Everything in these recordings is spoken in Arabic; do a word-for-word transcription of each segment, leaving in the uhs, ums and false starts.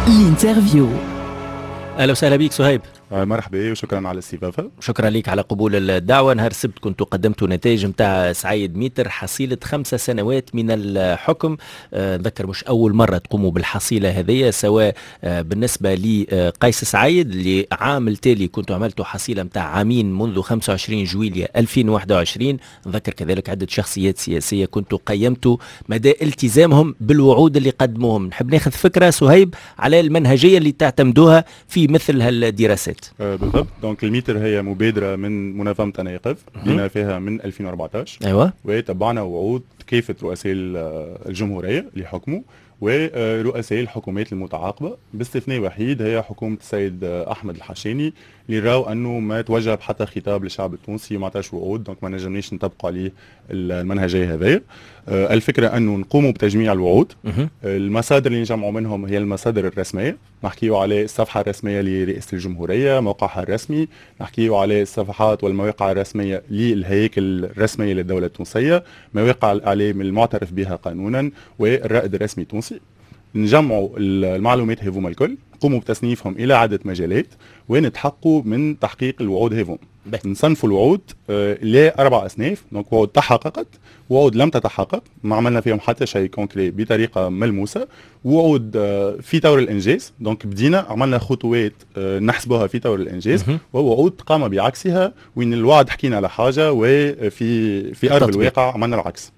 الانترفيو. اهلا وسهلا بك صهيب. مرحبا وشكرا على الاستضافه. شكرا لك على قبول الدعوه. نهار السبت كنت قدمت نتائج نتاع سعيد ميتر، حصيله خمسة سنوات من الحكم. نذكر مش اول مره تقوموا بالحصيله هذه، سواء بالنسبه لقيس سعيد اللي عام التالي كنتوا عملتوا حصيله نتاع عامين منذ خمسة وعشرين جويلية ألفين وواحد وعشرين. نذكر كذلك عده شخصيات سياسيه كنتوا قيمتوا مدى التزامهم بالوعود اللي قدموهم. نحب ناخذ فكره صهيب على المنهجيه اللي تعتمدوها في مثل هالدراسات. آه بالضبط. دونك الميتر هي مبادره من منظمه انا يقف بما فيها من ألفين وأربعطاش. ايوه. وتبعنا وعود كافه رؤساء الجمهوريه اللي حكموا ورؤساء الحكومات المتعاقبه، باستثناء وحيد هي حكومه السيد احمد الحشاني اللي راو انه ما توجه حتى خطاب للشعب التونسي وما عطاش وعود، دونك ما نجمناش نطبقوا عليه المنهجيه هذه. الفكره انه نقوموا بتجميع الوعود. المصادر اللي نجمعوا منهم هي المصادر الرسميه، نحكيوا على الصفحه الرسميه لرئاسه الجمهوريه، موقعها الرسمي، نحكيوا على الصفحات والمواقع الرسميه للهياكل الرسميه للدوله التونسيه، مواقع الاعلام المعترف بها قانونا، والرائد الرسمي التونسي. نجمعوا المعلومات هذوما الكل، نقوموا بتصنيفهم الى عده مجالات ونتحققوا من تحقيق الوعود هذوما. نصنفوا الوعود آه لاربع اصناف، دونك وعود تحققت، وعود لم تتحقق ما عملنا فيهم حتى شيء كونكري بطريقه ملموسه، وعود آه في طور الانجاز، دونك بدينا عملنا خطوات آه نحسبوها في طور الانجاز، ووعود قام بعكسها وين الوعد حكينا على حاجه وفي في ارض الواقع عملنا العكس.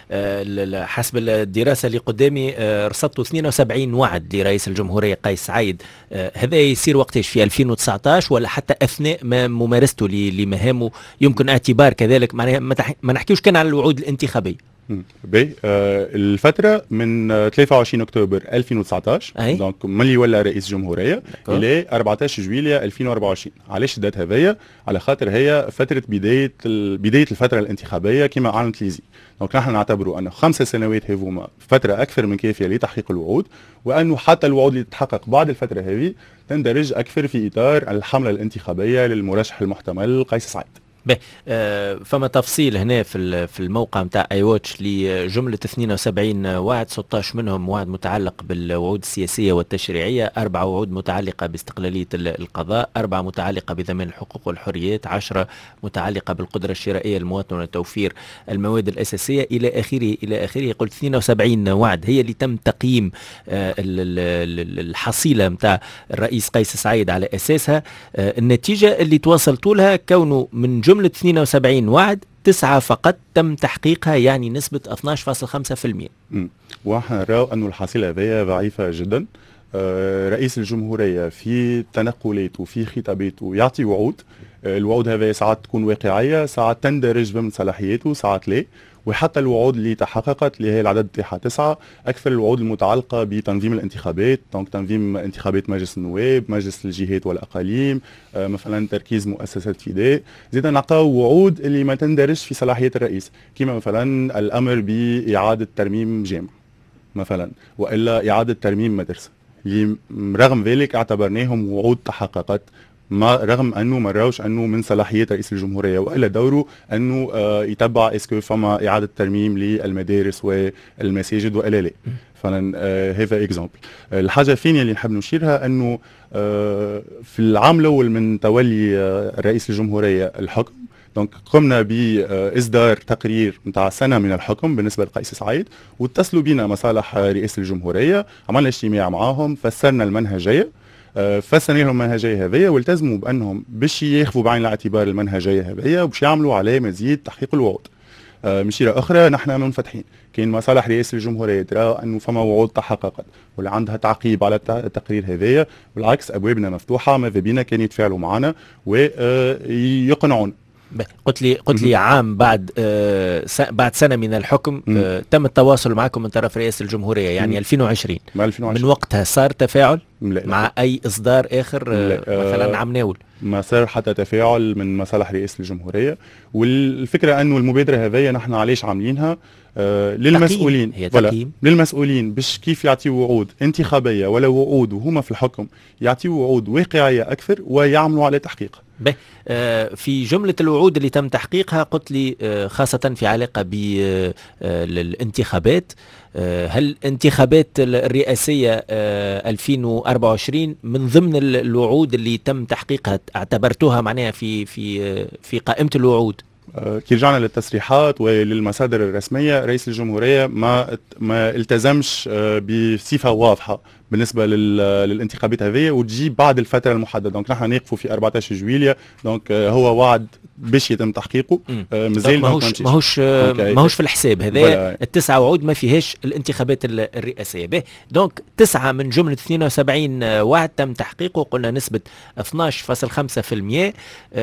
آه حسب الدراسه اللي قدامي آه رصدتوا اثنين وسبعين وعد لرئيس الجمهوريه قيس سعيد. آه هذا يصير وقتاش؟ في ألفين وتسعطاش ولا حتى اثناء ما ممارسته لمهامه يمكن اعتبار كذلك؟ معناها ما نحكيوش كان على الوعود الانتخابيه. باهي. آه الفتره من ثلاثة وعشرين اكتوبر ألفين وتسعطاش، دونك ملي ولا رئيس جمهوريه، الى أربعطاش جويلية ألفين وأربعة وعشرين. علاش الدات هذيا؟ على خاطر هي فتره بدايه بدايه الفتره الانتخابيه كما اعلنت ليزي. دونك نحن نعتبروا انه خمس سنوات هذوما فتره اكثر من كافيه لتحقيق الوعود، وانه حتى الوعود اللي تتحقق بعد الفتره هذه تندرج اكثر في اطار الحمله الانتخابيه للمرشح المحتمل قيس سعيد. به آه فما تفصيل هنا في في الموقع نتاع اي واتش لجمله اثنين وسبعين وعد، ستة عشر منهم وعد متعلق بالوعود السياسيه والتشريعيه، اربعه وعود متعلقه باستقلاليه القضاء، اربعه متعلقه بضمان الحقوق والحريات، عشرة متعلقه بالقدره الشرائيه للمواطن وتوفير المواد الاساسيه الى اخره الى اخره. قلت اثنين وسبعين وعد هي اللي تم تقييم آه الحصيله نتاع الرئيس قيس سعيد على اساسها. آه النتيجه اللي توصلتوا لها كونه من جملة اثنين وسبعين وعد تسعة فقط تم تحقيقها، يعني نسبة اثناش فاصلة خمسة بالمئة. ونحن نراو أنه الحصيلة هذه ضعيفة جدا. آه رئيس الجمهورية في تنقلاته وفي خطاباته يعطي وعود، آه الوعود هذه ساعات تكون واقعية، ساعات تندرج ضمن صلاحياته، ساعات لا. وحتى الوعود اللي تحققت اللي هي العدد تاعها تسعة، اكثر الوعود المتعلقه بتنظيم الانتخابات، دونك تنظيم انتخابات مجلس النواب، مجلس الجهات والاقاليم، آه مثلا تركيز مؤسسات فداء. زيد نعطاو وعود اللي ما تندرج في صلاحيات الرئيس، كما مثلا الامر باعاده ترميم جامع مثلا، والا اعاده ترميم مدرسه، اللي رغم ذلك اعتبرناهم وعود تحققت، ما رغم انه ما راوش انه من صلاحيات رئيس الجمهوريه، والا دوره انه آه يتبع اسكو فما اعاده ترميم للمدارس والمساجد والا لا. فعلا آه هذا اكزامبل. آه الحاجه الثانيه اللي نحب نشيرها انه آه في العام الاول من تولي آه رئيس الجمهوريه الحكم، دونك قمنا باصدار تقرير نتاع سنه من الحكم بالنسبه لقيس سعيد، واتصلوا بنا مصالح رئاسه الجمهوريه، عملنا اجتماع معاهم، فسرنا المنهجيه، فسرنا لهم المنهجيه هذه، والتزموا بانهم باش ياخذوا بعين الاعتبار المنهجيه هذه وباش يعملوا على مزيد تحقيق الوعود. مشيره اخرى نحن منفتحين، كاين مصالح رئاسه الجمهوريه ترى انه فما وعود تحققت ولا عندها تعقيب على التقرير هذايا، بالعكس ابوابنا مفتوحه، ماذا بينا كان يتفاعلوا معنا ويقنعونا. قلت لي قلت لي عام بعد آه بعد سنه من الحكم آه تم التواصل معكم من طرف رئاسه الجمهوريه، يعني ألفين وعشرين. من وقتها صار تفاعل لا مع لا. اي اصدار اخر آه مثلا عم ناول؟ ما صار حتى تفاعل من مصالح رئاسة الجمهورية. والفكرة أنه المبادرة هذه نحن علاش عاملينها آه للمسؤولين، هي تقييم للمسؤولين باش كيف يعطيوا وعود انتخابية ولا وعود وهما في الحكم، يعطيوا وعود واقعية أكثر ويعملوا على تحقيقها. به في جملة الوعود اللي تم تحقيقها قلت لي خاصة في علاقة بالانتخابات، هل الانتخابات الرئاسية ألفين وأربعة وعشرين من ضمن الوعود اللي تم تحقيقها اعتبرتوها معناها في في في قائمة الوعود؟ كي رجعنا للتصريحات وللمصادر الرسمية، رئيس الجمهورية ما ما التزمش بصفة واضحة بالنسبة للانتخابات هذه وتجي بعد الفترة المحددة. دونك نحن نقفوا في أربعة عشر جويلية، دونك هو وعد باش يتم تحقيقه مازال ماهوش ماهوش ماهوش في الحساب هذا. التسعة وعود ما فيهاش الانتخابات الرئاسية. به دونك تسعة من جملة اثنين وسبعين وعد تم تحقيقه، قلنا نسبة اثناش فاصلة خمسة بالمئة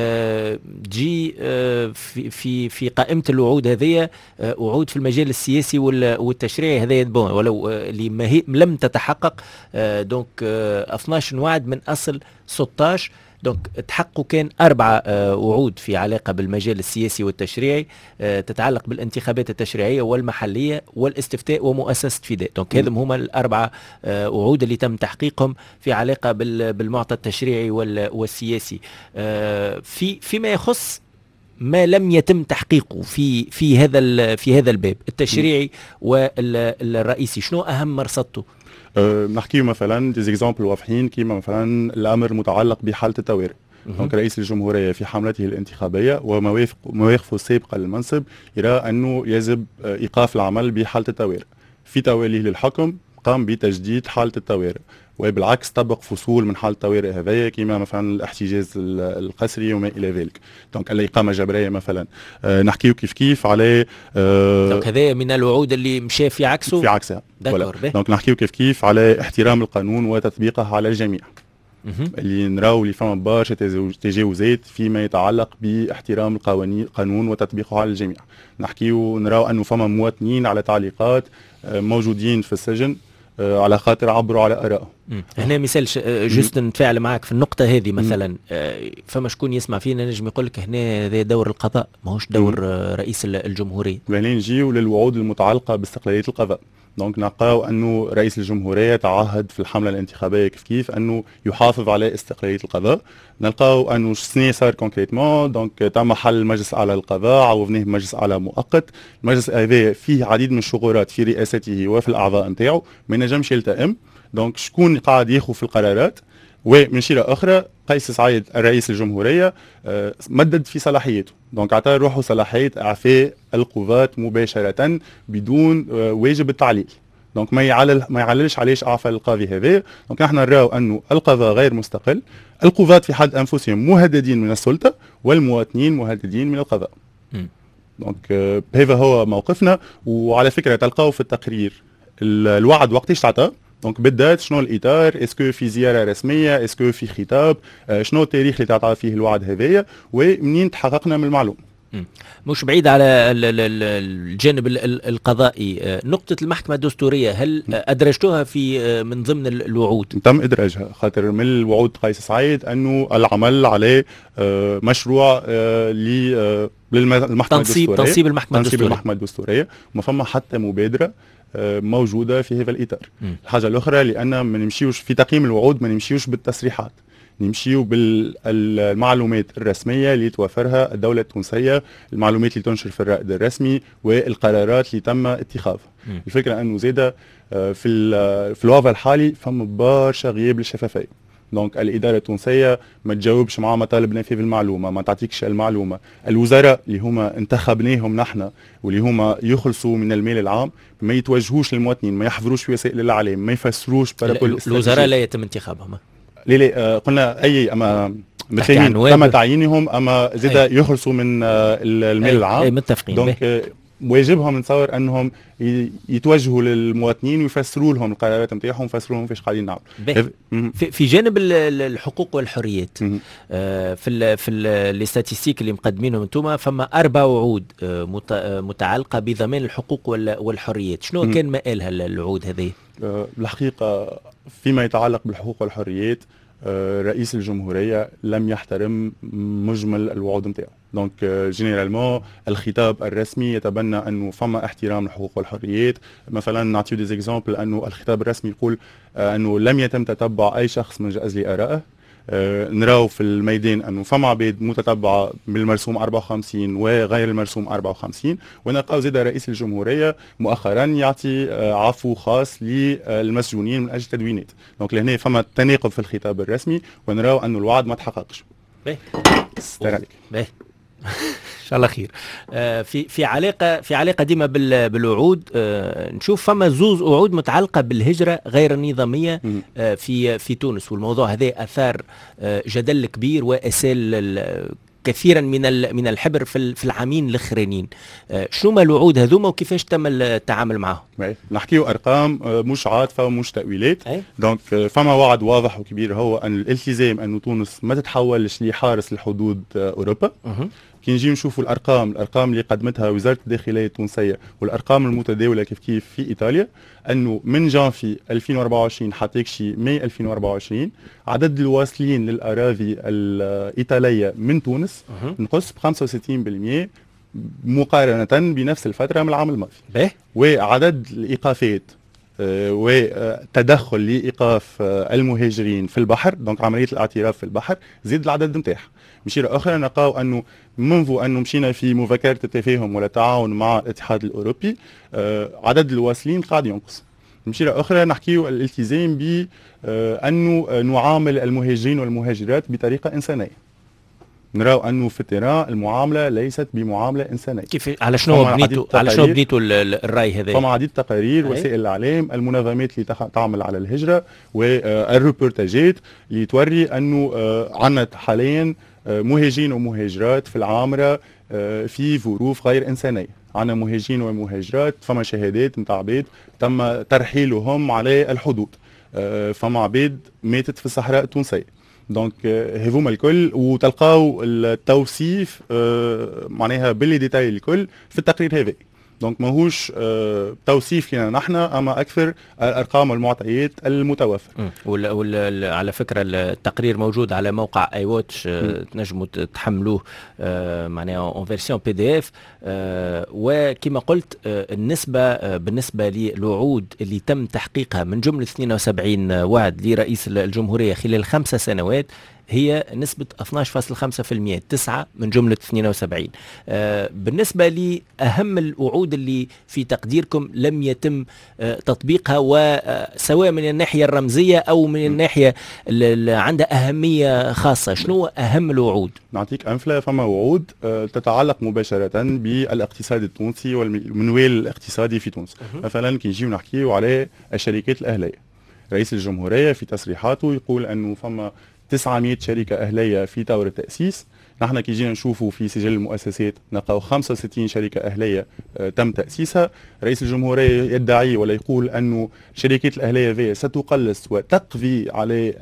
تجي في في في قائمة الوعود هذه وعود في المجال السياسي والتشريعي هذا بون ولو اللي لم تتحقق. دونك اثناش وعد من اصل ستة عشر. دونك تحققوا كان أربعة وعود في علاقة بالمجال السياسي والتشريعي تتعلق بالانتخابات التشريعية والمحلية والاستفتاء ومؤسسة فداء. دونك هذم هما الأربعة وعود اللي تم تحقيقهم في علاقة بالمعطى التشريعي والسياسي. في فيما يخص ما لم يتم تحقيقه في في هذا في هذا الباب التشريعي والرئيسي، شنو أهم مرصدته؟ أه نحكي مثلا دي زيكزامبل واضحين كيما مثلا الامر المتعلق بحاله الطوارئ. دونك رئيس الجمهوريه في حملته الانتخابيه ومواقفه السابقه للمنصب يرى انه يجب ايقاف العمل بحاله الطوارئ. في تواليه للحكم قام بتجديد حاله الطوارئ، وبالعكس طبق فصول من حاله الطوارئ هذايا كيما مثلا الاحتجاز القسري وما الى ذلك. دونك الاقامه الجبريه مثلا أه نحكيو كيف كيف على أه دونك هذايا من الوعود اللي مشى في عكسه في عكسها. دونك نحكيو كيف كيف على احترام القانون وتطبيقه على الجميع. اللي نراو اللي فما برشا تجاوزات فيما يتعلق باحترام القوانين القانون وتطبيقه على الجميع. نحكيو نراو انه فما مواطنين على تعليقات موجودين في السجن على خاطر عبروا على ارائهم. هنا مثال جست نتفاعل معك في النقطة هذه مثلا. فما شكون يسمع فينا نجم يقول لك هنا هذا دور القضاء ماهوش دور رئيس الجمهورية. وهنا نجيو للوعود المتعلقة باستقلالية القضاء. دونك نلقاو انه رئيس الجمهوريه تعهد في الحمله الانتخابيه كيف كيف انه يحافظ على استقلاليه القضاء. نلقاو انه شنو صار كونكريتمون. دونك تم حل مجلس اعلى للقضاء عوضناه بمجلس اعلى مؤقت. المجلس هذا فيه عديد من الشغورات في رئاسته وفي الاعضاء نتاعو ما ينجمش يلتئم. دونك شكون قاعد ياخذ في القرارات؟ ومن شيره اخرى قيس سعيد الرئيس الجمهوريه مدد في صلاحيته. دونك عطى روحه صلاحيه اعفاء القضاة مباشره بدون واجب التعليل. دونك ما يعلل ما يعللش علاش اعفى القاضي هذا. دونك نحن نراو انه القضاء غير مستقل، القضاة في حد انفسهم مهددين من السلطه والمواطنين مهددين من القضاء. دونك هذا هو موقفنا. وعلى فكره تلقاو في التقرير الوعد وقتاش تعطى. دونك بالذات شنو الاطار، اسكو في زياره رسميه، اسكو في خطاب، آه شنو التاريخ اللي تعطى فيه الوعد هذايا ومنين تحققنا من المعلومه. مش بعيد على الجانب القضائي، نقطة المحكمة الدستورية هل أدرجتوها في من ضمن الوعود؟ تم إدراجها خاطر من الوعود قيس سعيد أنه العمل على مشروع للمحكمة الدستورية، تنصيب المحكمة الدستورية المحكمة الدستورية. ما فما حتى مبادرة موجودة في هذا الإطار. م. الحاجة الأخرى لأن ما نمشيوش في تقييم الوعود، ما نمشيوش بالتصريحات، نمشيو بالمعلومات الرسمية اللي توفرها الدولة التونسية، المعلومات اللي تنشر في الرائد الرسمي والقرارات اللي تم اتخاذها. الفكرة أنه زيادة في في الوضع الحالي فما برشا غياب للشفافية. دونك الإدارة التونسية ما تجاوبش مع مطالب نفاذ المعلومة، ما تعطيكش المعلومة. الوزراء اللي هما انتخبناهم نحن واللي هما يخلصوا من المال العام ما يتوجهوش للمواطنين، ما يحضروش في وسائل الإعلام، ما يفسروش بارابول الوزراء لا يتم انتخابهم. ليه ليه قلنا أي أما تم تعيينهم أما زيادة يخلصوا من المال العام. أي متفقين. دونك واجبهم نتصور انهم يتوجهوا للمواطنين ويفسروا لهم القرارات نتاعهم، يفسروا لهم فاش قاعدين نعملوا. في, في جانب الحقوق والحريات آه في ال في الاستاتيستيك اللي مقدمينهم انتم فما اربع وعود آه متعلقه بضمان الحقوق والحريات، شنو كان مآلها الوعود هذه؟ آه الحقيقه فيما يتعلق بالحقوق والحريات رئيس الجمهورية لم يحترم مجمل الوعود نتاعو. دونك جينيرالمون الخطاب الرسمي يتبنى انه فما احترام الحقوق والحريات. مثلا نعطيو دي زيكزامبل انه الخطاب الرسمي يقول انه لم يتم تتبع اي شخص من جأزل آرائه. أه نراو في الميدان انه فما عباد متتبعه بالمرسوم أربعة وخمسين وغير المرسوم أربعة وخمسين، ونلقاو زاد رئيس الجمهوريه مؤخرا يعطي أه عفو خاص للمسجونين من اجل تدوينات. دونك لهنا فما تناقض في الخطاب الرسمي، ونراو انه الوعد ما تحققش. باهي باهي ان شاء الله خير. آه في في علاقه في علاقه ديما بالوعود. آه نشوف فما زوز وعود متعلقه بالهجره غير النظاميه آه في في تونس، والموضوع هذا اثار آه جدل كبير واسال كثيرا من من الحبر في في العامين الاخرانيين. آه شنو ما الوعود هذوما وكيفاش تم التعامل معهم؟ نحكيو ارقام مش عاطفه ومش تاويلات. دونك فما وعد واضح وكبير هو ان الالتزام انه تونس ما تتحولش لحارس لحدود اوروبا. أه. كي نجي نشوفوا الارقام الارقام اللي قدمتها وزاره الداخليه التونسيه والارقام المتداوله كيف كيف في ايطاليا، انه من جانفي ألفين وأربعة وعشرين حتى يكشي ماي ألفين وأربعة وعشرين عدد الواصلين للاراضي الايطاليه من تونس أه. نقص ب خمسة وستين بالمئة مقارنه بنفس الفتره من العام الماضي. به. وعدد الايقافات وتدخل لايقاف المهاجرين في البحر، دونك عمليه الاعتراف في البحر زيد العدد نتاعها. بشيرة أخرى نلقاو أنه منذ أنه مشينا في مذكرة التفاهم ولا تعاون مع الاتحاد الأوروبي آه عدد الواصلين قاعد ينقص. بشيرة أخرى نحكيو الالتزام بأنه آه نعامل المهاجرين والمهاجرات بطريقة إنسانية. نراو أنه في التيران المعاملة ليست بمعاملة إنسانية. كيف على شنو بنيتوا على شنو بنيتوا الرأي هذا؟ فما عديد تقارير، وسائل الإعلام، المنظمات اللي تعمل على الهجرة والروبورتاجات اللي توري أنه آه عنا حاليا مهاجرين ومهاجرات في العامرة في ظروف غير إنسانية. عنا مهاجرين ومهاجرات فما شهادات نتاع عباد تم ترحيلهم على الحدود، فما عباد ماتت في الصحراء التونسية. دونك هذوما الكل وتلقاو التوصيف معناها باللي ديتاي الكل في التقرير هذا. دونك ماهوش آه توصيف لنا نحن، اما اكثر الارقام والمعطيات المتوفره. وال وال على فكره التقرير موجود على موقع اي واتش، آه تنجموا تحملوه آه معناها اون فيرسيون بي دي اف. آه وكما قلت آه النسبه آه بالنسبه للوعود اللي تم تحقيقها من جمله اثنين وسبعين وعد لرئيس الجمهوريه خلال خمسة سنوات هي نسبة اثناش فاصلة خمسة بالمئة، تسعة من جملة اثنين وسبعين. آه بالنسبة لأهم الوعود اللي في تقديركم لم يتم آه تطبيقها، وسواء من الناحية الرمزية أو من الناحية اللي عندها أهمية خاصة، شنو أهم الوعود؟ نعطيك أمثلة. فما وعود آه تتعلق مباشرة بالاقتصاد التونسي والمنوال الاقتصادي في تونس. مثلا كي نجيو نحكيو على الشركات الأهلية، رئيس الجمهورية في تصريحاته يقول أنه فما تسعمئة شركة أهلية في طور التأسيس. نحن كي جينا نشوفوا في سجل المؤسسات نلقاو خمسة وستين شركة أهلية آه تم تأسيسها. رئيس الجمهورية يدعي ولا يقول أنه الشركات الأهلية ذي ستقلص وتقضي على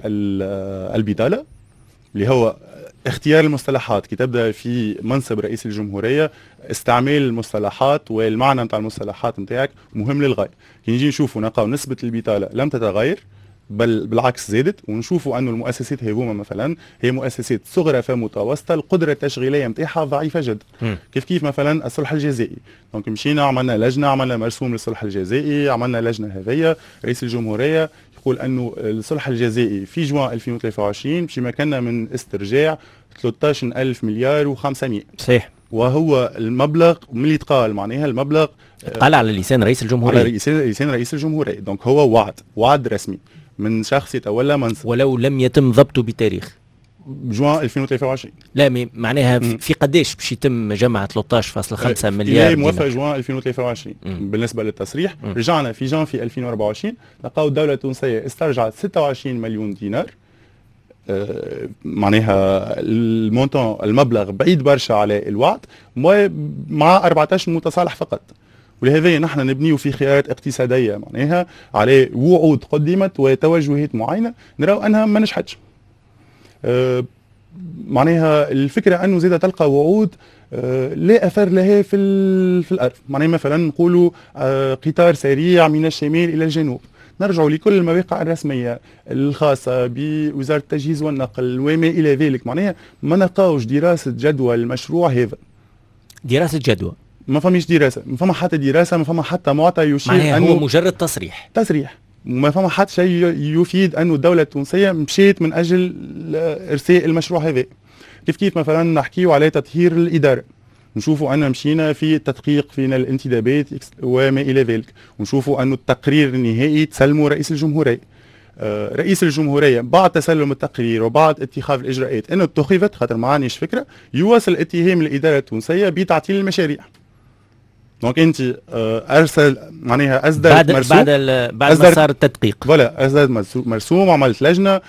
البطالة، اللي هو اختيار المصطلحات. كي تبدأ في منصب رئيس الجمهورية استعمال المصطلحات والمعنى نتاع المصطلحات نتاعك مهم للغاية. كي نجي نشوفوا نلقاو نسبة البطالة لم تتغير، بل بالعكس زادت. ونشوفوا أن المؤسسات هذوما مثلا هي مؤسسات صغرى فمتوسطة، القدرة التشغيلية نتاعها ضعيفة جدا. م. كيف كيف مثلا الصلح الجزائي. دونك مشينا عملنا لجنة، عملنا مرسوم للصلح الجزائي، عملنا لجنة هذية. رئيس الجمهورية يقول أنه الصلح الجزائي في جوان ألفين وثلاثة وعشرين باش يمكننا من استرجاع ثلاثة عشر ألف مليار وخمسمئة. صحيح. وهو المبلغ ملي يتقال معناها المبلغ قال على لسان رئيس الجمهورية، على لسان رئيس الجمهورية. دونك هو وعد وعد رسمي من شخص يتولى منصب، ولو لم يتم ضبطه بتاريخ جوان ألفين وثلاثة وعشرين. لا معناها م. في قداش باش يتم جمع ثلاثة عشر فاصلة خمسة مليار دينار؟ موافق جوان ألفين وثلاثة وعشرين. م. بالنسبه للتصريح م. رجعنا في جانفي ألفين وأربعة وعشرين لقاو الدوله التونسيه استرجعت ستة وعشرين مليون دينار. آه معناها المونطون المبلغ بعيد برشا على الوعد، مع أربعة عشر متصالح فقط. ولهذا نحن نبنيو في خيارات اقتصاديه معناها على وعود قدمت وتوجهات معينه نراو انها ما نجحتش. أه معناها الفكره انه زيد تلقى وعود أه لا اثر لها في في الارض. معناها مثلا نقولوا أه قطار سريع من الشمال الى الجنوب، نرجعوا لكل المواقع الرسميه الخاصه بوزاره التجهيز والنقل وما الى ذلك، معناها ما نلقاوش دراسه جدوى المشروع هذا. دراسه جدوى ما فماش دراسه، ما فما حتى دراسه، ما فما حتى معطى يشير معناها انه هو مجرد تصريح تصريح، ما فما حتى شيء يفيد انه الدوله التونسيه مشيت من اجل ارساء المشروع هذا. كيف كيف مثلا نحكيو على تطهير الاداره، نشوفوا أن مشينا في التدقيق فينا الانتدابات وما إلى ذلك، ونشوفوا أن التقرير النهائي تسلموا رئيس الجمهورية. آه رئيس الجمهورية بعد تسلم التقرير وبعد اتخاذ الإجراءات أنه اتخذت، خاطر ما عنديش فكرة، يواصل اتهام الإدارة التونسية بتعطيل المشاريع. دونك أنت آه أرسل معناها أصدرت بعد مرسوم بعد بعد ما صار التدقيق، ولا أصدرت مرسوم، عملت لجنة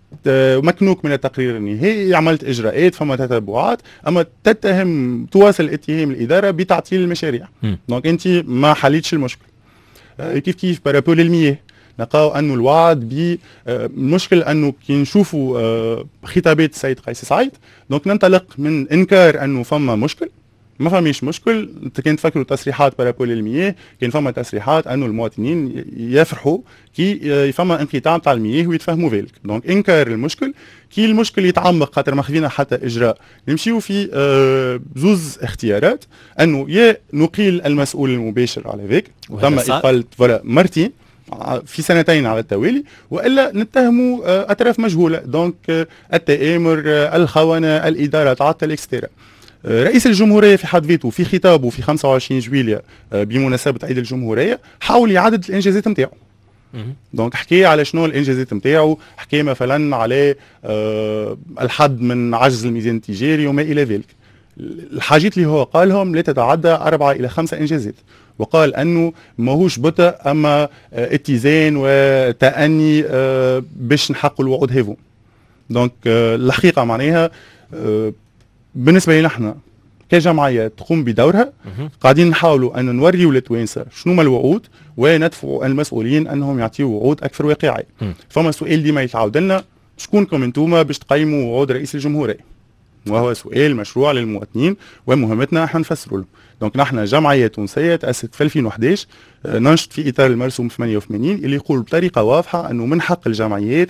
مكنوك من التقرير النهائي، عملت اجراءات، فما تتبعات، اما تتهم تواصل اتهام الاداره بتعطيل المشاريع. دونك انت ما حليتش المشكل. كيف كيف بارابول المياه نلقاو انه الوعد بالمشكل انه كي نشوفوا خطابات السيد قيس سعيد، دونك ننطلق من انكار انه فما مشكل، ما فماش مشكل. انت كنت تفكروا تصريحات بارابول المياه، كان فما تصريحات انه المواطنين يفرحوا كي فما انقطاع تاع المياه ويتفهموا ذلك. دونك انكار المشكل، كي المشكل يتعمق خاطر ما خذينا حتى اجراء، نمشيو في آه زوز اختيارات، انه يا نقيل المسؤول المباشر على ذلك، تم اقالة فوالا مرتين في سنتين على التوالي، والا نتهموا آه اطراف مجهوله، دونك آه التآمر، آه الخونه، الاداره تعطل اكسترا. رئيس الجمهورية في حد ذاته في خطابه في خمسة وعشرين جويلية بمناسبة عيد الجمهورية حاول يعدد الإنجازات نتاعو. دونك حكي على شنو الإنجازات نتاعو، حكي مثلا على أه الحد من عجز الميزان التجاري وما إلى ذلك. الحاجات اللي هو قالهم لا تتعدى أربعة إلى خمسة إنجازات، وقال أنه ماهوش بطء أما اتزان وتأني أه باش نحققوا الوعود هذو. دونك أه الحقيقة معناها أه بالنسبه لنا احنا كجمعيه تقوم بدورها، قاعدين نحاولوا ان نوريوا للتوانسه شنو ما الوعود وندفعوا المسؤولين انهم يعطيوا وعود اكثر واقعيه. فما سؤال ديما يتعاود لنا، شكونكم انتوما باش تقيموا وعود رئيس الجمهوريه؟ وهو سؤال مشروع للمواطنين ومهمتنا احنا نفسروا له. دونك نحن جمعيه تونسيه تاسست في ألفين وإحدى عشر، ننشط في اطار المرسوم ثمانية وثمانين اللي يقول بطريقه واضحه انه من حق الجمعيات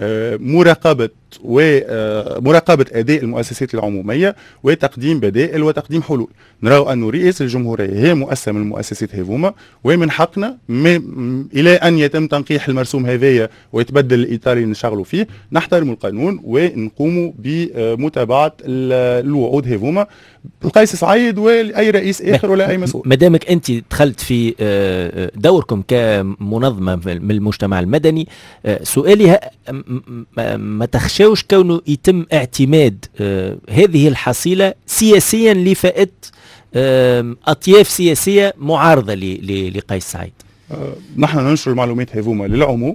مراقبه ومراقبه اداء المؤسسات العموميه وتقديم بدائل وتقديم حلول. نراو انه رئيس الجمهوريه هي مؤسسه من المؤسسات هذوما، ومن حقنا الى ان يتم تنقيح المرسوم هذايا ويتبدل الاطار اللي نشتغلوا فيه، نحترم القانون ونقوموا بمتابعه الوعود هذوما القيس سعيد واي رئيس اخر ولا اي مسؤول. مادامك انت دخلت في دوركم كمنظمه من المجتمع المدني، سؤالي ما تخشوش كونه يتم اعتماد هذه الحصيله سياسيا لفائده اطياف سياسيه معارضه لقيس سعيد؟ نحن ننشر المعلومات هذوما للعموم.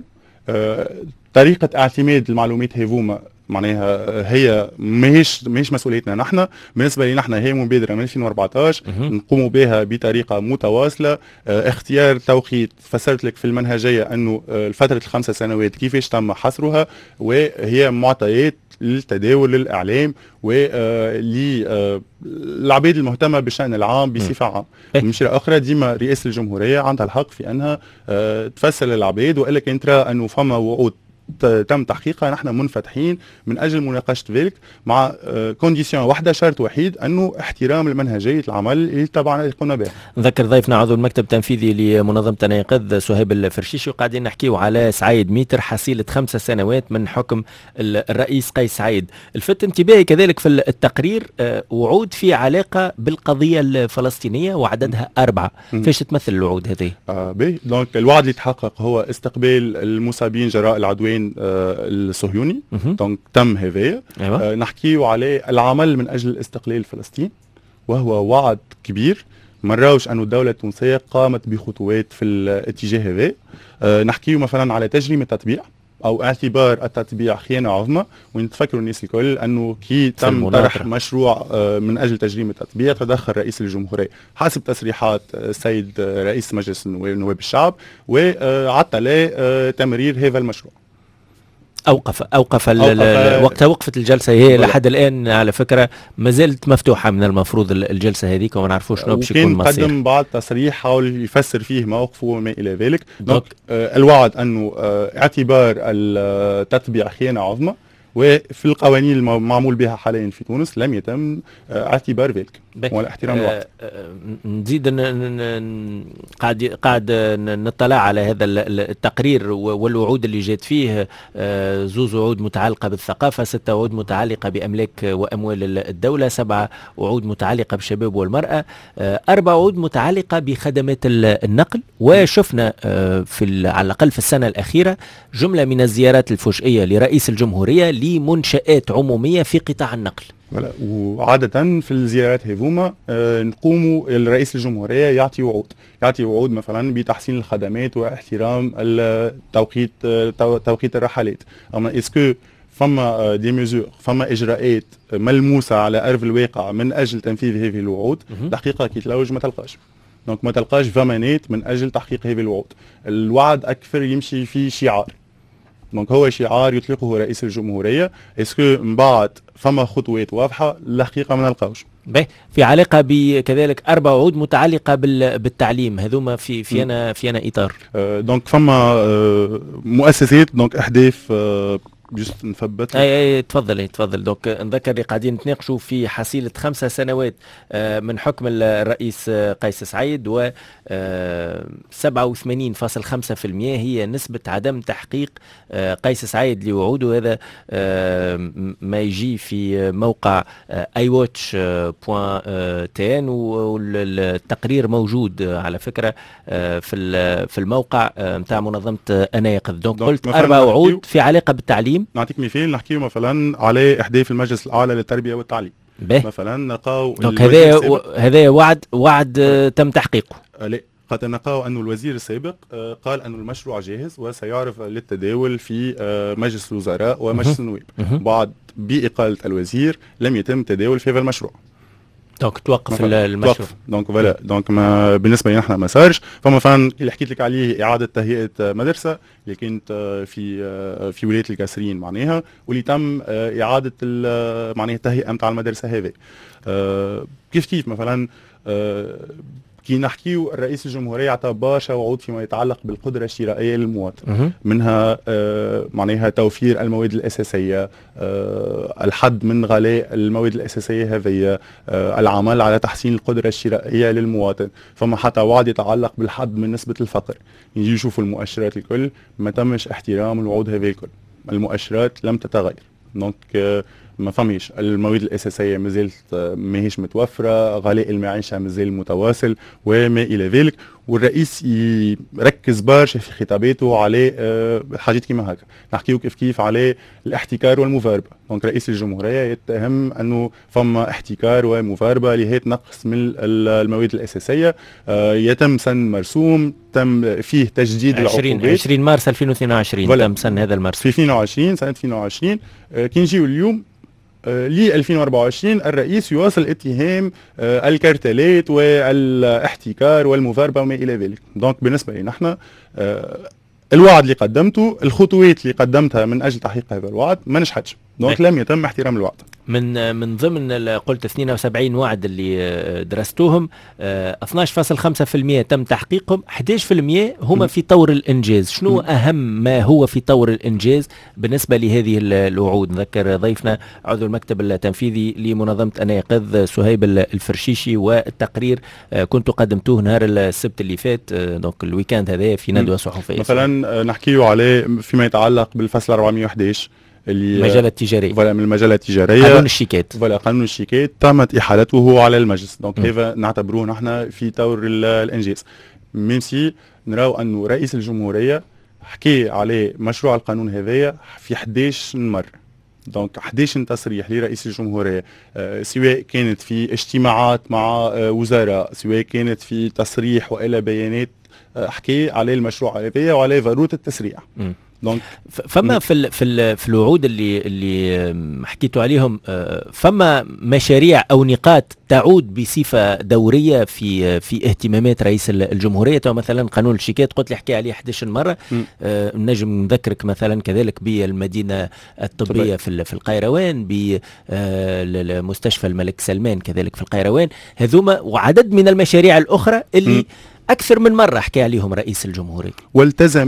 طريقه اعتماد المعلومات هذوما معناها هي ماهيش ماهيش مسؤوليتنا نحن. بالنسبه لنا نحن هي مبادره من ألفين وأربعة عشر نقوموا بها بطريقه متواصله. اه اختيار توقيت فسرت لك في المنهجيه انه اه فتره الخمس سنوات كيفاش تم حصرها، وهي معطيات للتداول للاعلام وللعباد المهتمه بالشان العام بصفه عامه. بمشيره اخرى ديما رئاسه الجمهوريه عندها الحق في انها اه تفسر للعباد، والا كان ترى انه فما وعود تم تحقيقها نحن منفتحين من اجل مناقشه ذلك، مع كونديسيون واحده، شرط وحيد انه احترام المنهجيه العمل اللي طبعا قمنا بها. نذكر ضيفنا عضو المكتب التنفيذي لمنظمه الانقاذ سهيب الفرشيشي، وقاعدين نحكيو على سعيد ميتر حصيله خمس سنوات من حكم الرئيس قيس سعيد. الفت انتباهي كذلك في التقرير وعود في علاقه بالقضيه الفلسطينيه وعددها اربعه، فاش تمثل الوعود هذه؟ آه بي دونك الوعد اللي تحقق هو استقبال المصابين جراء العدوان الصهيوني، دونك تم هذايا. أيوة. آه نحكيو عليه العمل من اجل استقلال فلسطين، وهو وعد كبير مراوش انه الدوله التونسيه قامت بخطوات في الاتجاه هذا. آه نحكيو مثلا على تجريم التطبيع او اعتبار التطبيع خيانه عظمى، ونتفكروا الناس الكل انه كي تم طرح مشروع آه من اجل تجريم التطبيع تدخل رئيس الجمهوريه حسب تصريحات السيد آه رئيس مجلس نواب الشعب وعطل آه تمرير هذا المشروع. اوقف اوقف, أوقف وقت وقفه الجلسه هي ولا. لحد الان على فكره ما زالت مفتوحه من المفروض الجلسه هذيك وما نعرفوش شنو باش يكون مصير. قدم بعض تصريح حاول يفسر فيه موقفه وما الى ذلك. دونك آه الوعد انه آه اعتبار التتبع خيانه عظمى، وفي القوانين المعمول بها حاليا في تونس لم يتم اعتبار ذلك ولا احترام الوقت. نزيد قاعد قاعد نطلع على هذا التقرير والوعود اللي جات فيه، زوز وعود متعلقه بالثقافه، ستة وعود متعلقه باملاك واموال الدوله، سبعه وعود متعلقه بالشباب والمراه، اربع وعود متعلقه بخدمات النقل. وشفنا في على الاقل في السنه الاخيره جمله من الزيارات الفجئيه لرئيس الجمهوريه لمنشآت عموميه في قطاع النقل. وعادة في الزيارات هذوما آه نقوموا الرئيس الجمهورية يعطي وعود يعطي وعود مثلا بتحسين الخدمات واحترام التوقيت توقيت الرحلات. اما اسكو فما دي ميزور، فما اجراءات ملموسة على ارض الواقع من اجل تنفيذ هذه الوعود؟ الحقيقة كي تلوج ما تلقاش. دونك ما تلقاش ضمانات من اجل تحقيق هذه الوعود. الوعد اكثر يمشي في شعار. دونك هو شعار يطلقه رئيس الجمهورية. اسكو من بعد فما خطوات واضحة؟ الحقيقة ما نلقاوش. باهي، في علاقة بكذلك أربع وعود متعلقة بالتعليم، هذوما في في أنا في أنا إطار. آه دونك فما آه مؤسسات، دونك أهداف آه جست نثبت. اي اي تفضل تفضل. دوك نذكر اللي قاعدين نتناقشوا في حصيله خمسة سنوات من حكم الرئيس قيس سعيد، و سبعة وثمانين فاصلة خمسة بالمئة هي نسبه عدم تحقيق قيس سعيد لوعوده. هذا ما يجي في موقع اي واتش بوان تي ان، والتقرير موجود على فكره في في الموقع نتاع منظمه أناقض. دونك قلت اربع وعود في علاقه بالتعليم. نعطيك مثال، نحكي مثلا على اهداف المجلس الاعلى للتربيه والتعليم. به. مثلا نلقاو هذا و... هذا وعد وعد أه. تم تحقيقه. أه لا، قد نلقاو انه الوزير السابق أه قال انه المشروع جاهز وسيعرف للتداول في أه مجلس الوزراء ومجلس النواب. بعد باقاله الوزير لم يتم التداول في هذا المشروع. دونك توقف المشروع. توقف. دونك فوالا، دونك ما بالنسبه لنا احنا ما صارش. فما مثلا اللي حكيت لك عليه اعاده تهيئه مدرسه اللي كانت في في ولايه القصرين معناها، واللي تم اعاده معناها التهيئه نتاع المدرسه هذه. كيف كيف مثلا كي نحكيو الرئيس الجمهورية عطى برشا وعود فيما يتعلق بالقدرة الشرائية للمواطن، منها آه معناها توفير المواد الأساسية، آه الحد من غلاء المواد الأساسية هذه، آه العمل على تحسين القدرة الشرائية للمواطن. فما حتى وعد يتعلق بالحد من نسبة الفقر. يجي يشوفوا المؤشرات الكل ما تمش احترام الوعود هذه الكل. المؤشرات لم تتغير. دونك آه ما فميش المواد الأساسية مازالت ماهيش متوفرة، غلاء المعيشة مازال متواصل وما إلى ذلك. والرئيس يركز برشا في خطاباته على حاجات كيما هكا. نحكيو كيف كيف على الاحتكار والمفاربة. دونك رئيس الجمهورية يتهم أنه فما احتكار ومفاربة لهي نقص من المواد الأساسية. يتم سن مرسوم تم فيه تجديد العقوبات. عشرين مارس ألفين واثنين وعشرين تم سن هذا المرسوم. في اثنين وعشرين سنة اثنين وعشرين كي نجيو اليوم ل ألفين وأربعة وعشرين الرئيس يواصل اتهام الكارتلات والاحتكار والمفاربة وما إلى ذلك. دونك بالنسبة لنا نحن الوعد اللي قدمته، الخطوات اللي قدمتها من أجل تحقيق هذا الوعد ما نجحتش. دونك لم يتم احترام الوعد. من من ضمن قلت اثنين وسبعين وعد اللي درستوهم، اثناش فاصلة خمسة بالمئة تم تحقيقهم، أحد عشر بالمئة هما في طور الإنجاز. شنو أهم ما هو في طور الإنجاز بالنسبة لهذه الوعود؟ نذكر ضيفنا عضو المكتب التنفيذي لمنظمة أناقض سهيب الفرشيشي، والتقرير كنت قدمتوه نهار السبت اللي فات، دونك الويكاند هذا في ندوة صحفية. مثلا نحكيو عليه فيما يتعلق بالفصل أربعمائة وأحد عشر المجالة التجارية. فوالا من المجالة التجارية. قانون الشيكات. فوالا قانون الشيكات تمت إحالته على المجلس. دونك هذا نعتبروه نحن في طور الإنجاز. ميمسي نراو أنه رئيس الجمهورية حكي عليه مشروع القانون هذايا في أحد عشر مرة. دونك أحد عشر تصريح لرئيس الجمهورية، آه سواء كانت في اجتماعات مع آه وزراء، سواء كانت في تصريح وإلى بيانات، آه حكي عليه المشروع هذايا وعليه ضرورة التسريع. م. دونك فما في ال في ال في الوعود اللي اللي حكيتوا عليهم فما مشاريع او نقاط تعود بصفه دوريه في في اهتمامات رئيس الجمهوريه. مثلا قانون الشيكات قلت لي احكي عليه إحدى عشرة مره، آه نجم نذكرك مثلا كذلك بالمدينه الطبيه في في القيروان، بمستشفى الملك سلمان كذلك في القيروان، هذوما وعدد من المشاريع الاخرى اللي م. أكثر من مرة حكى عليهم رئيس الجمهورية والتزم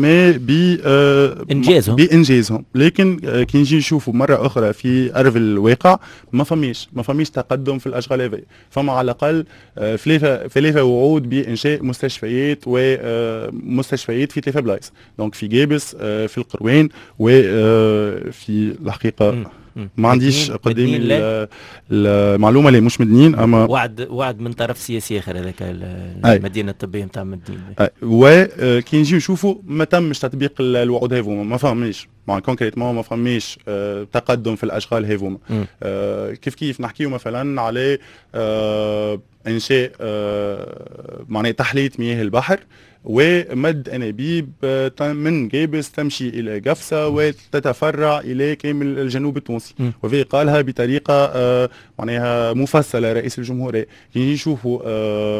بإنجازهم بإنجازهم لكن كي نجي نشوفوا مرة أخرى في أرض الواقع ما فماش ما فماش تقدم في الأشغال هذه. فما على الأقل ثلاثة ثلاثة وعود بإنشاء مستشفيات ومستشفيات في ثلاثة بلايص، دونك في جابس في القروان وفي الحقيقة ما عنديش قدامي المعلومه اللي مش مدنيين اما وعد وعد من طرف سياسي اخر هذاك المدينه الطبيه نتاع مدنيين. وكي نجي نشوفوا ما تمش تطبيق الوعود هذوما، ما فهمنيش مع كونكريتمون ما فهميش أه تقدم في الاشغال هذوما. أه كيف كيف نحكيو مثلا على أه انشاء أه معناها تحليه مياه البحر ومد انابيب من جابس تمشي الى قفصه وتتفرع الى كامل الجنوب التونسي، وفي قالها بطريقه آه معناها مفصله رئيس الجمهوريه. كي نشوفوا آه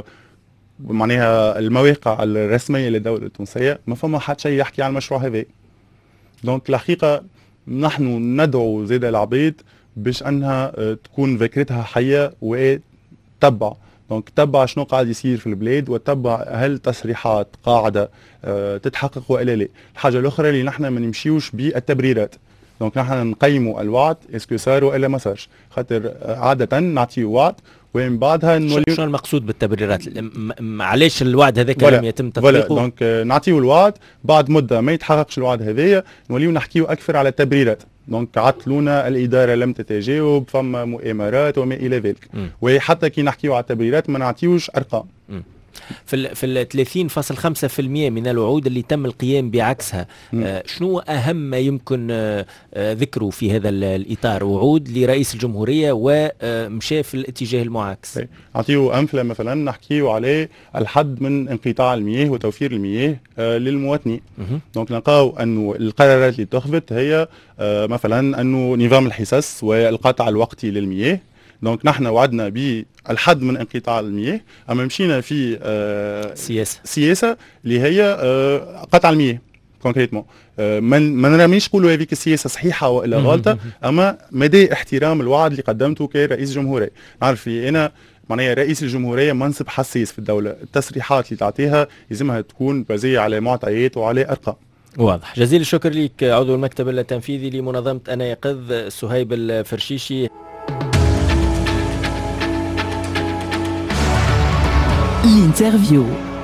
معناها المواقع الرسميه للدوله التونسيه ما فما حد شيء يحكي عن المشروع هذا. دونك الحقيقه نحن ندعو زيد العبيد باش انها آه تكون ذاكرتها حيه وتتبع، دونك تبع شنو قاعد يصير في البلاد وتبع هل تصريحات قاعده أه تتحقق والا لا. الحاجه الاخرى اللي نحن ما نمشيوش بالتبريرات، دونك نحن نقيموا الوعد اسكو صار والا ما صارش، خاطر عاده نعطيو وعد ومن بعدها نوليو. شنو المقصود بالتبريرات؟ علاش الوعد هذاك لم يتم تطبيقه؟ دونك نعطيو الوعد بعد مده ما يتحققش الوعد هذايا نوليو نحكيو اكثر على التبريرات، دونك عطلونا الاداره لم تتجاوب، فما مؤامرات وما الى ذلك. وحتى كي نحكيو على التبريرات ما نعطيوش ارقام. م. في ال في ال ثلاثين فاصلة خمسة بالمئة من الوعود اللي تم القيام بعكسها، آه شنو اهم ما يمكن آه ذكره في هذا الاطار؟ وعود لرئيس الجمهوريه ومشى في الاتجاه المعاكس. اعطيو امثله، مثلا نحكيو عليه الحد من انقطاع المياه وتوفير المياه آه للمواطنين. دونك نلقاو انه القرارات اللي اتخذت هي آه مثلا انه نظام الحصص والقطع الوقتي للمياه، دونك نحن وعدنا بالحد من انقطاع المياه، اما مشينا في آه سياسه سياسه اللي هي آه قطع المياه كونكريتمون. آه ما نرميش نقولوا هذيك السياسه صحيحه والا غلطه، اما مدى احترام الوعد اللي قدمته كرئيس جمهوريه. نعرف لي انا معناها رئيس الجمهوريه منصب حساس في الدوله، التصريحات اللي تعطيها لازمها تكون بازيه على معطيات وعلى ارقام. واضح. جزيل الشكر لك عضو المكتب التنفيذي لمنظمه انا يقظ صهيب الفرشيشي. L'interview.